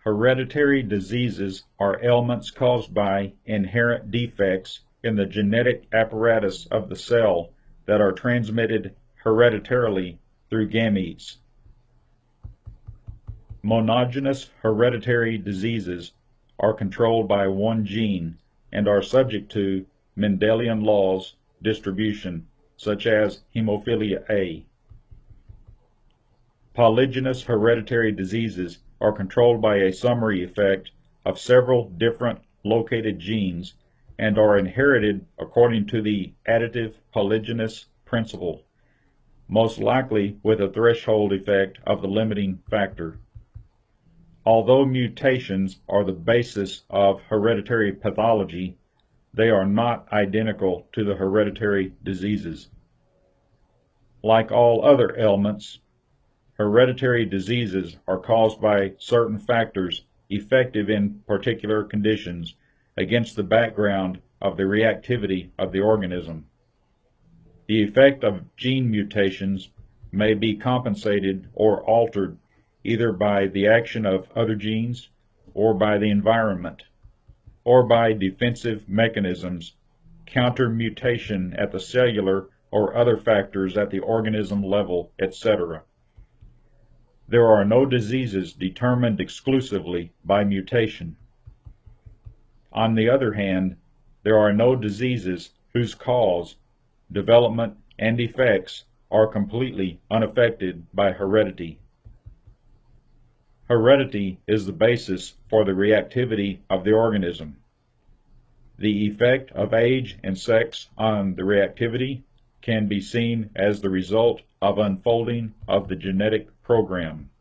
Hereditary diseases are ailments caused by inherent defects in the genetic apparatus of the cell that are transmitted hereditarily through gametes. Monogynous hereditary diseases are controlled by one gene and are subject to Mendelian laws distribution, such as hemophilia A. Polygynous hereditary diseases are controlled by a summary effect of several different located genes and are inherited according to the additive polygynous principle, most likely with a threshold effect of the limiting factor. Although mutations are the basis of hereditary pathology, they are not identical to the hereditary diseases. Like all other ailments, hereditary diseases are caused by certain factors effective in particular conditions against the background of the reactivity of the organism. The effect of gene mutations may be compensated or altered either by the action of other genes or by the environment, or by defensive mechanisms, counter-mutation at the cellular or other factors at the organism level, etc. There are no diseases determined exclusively by mutation. On the other hand, there are no diseases whose cause, development, and effects are completely unaffected by heredity. Heredity is the basis for the reactivity of the organism. The effect of age and sex on the reactivity can be seen as the result of unfolding of the genetic program.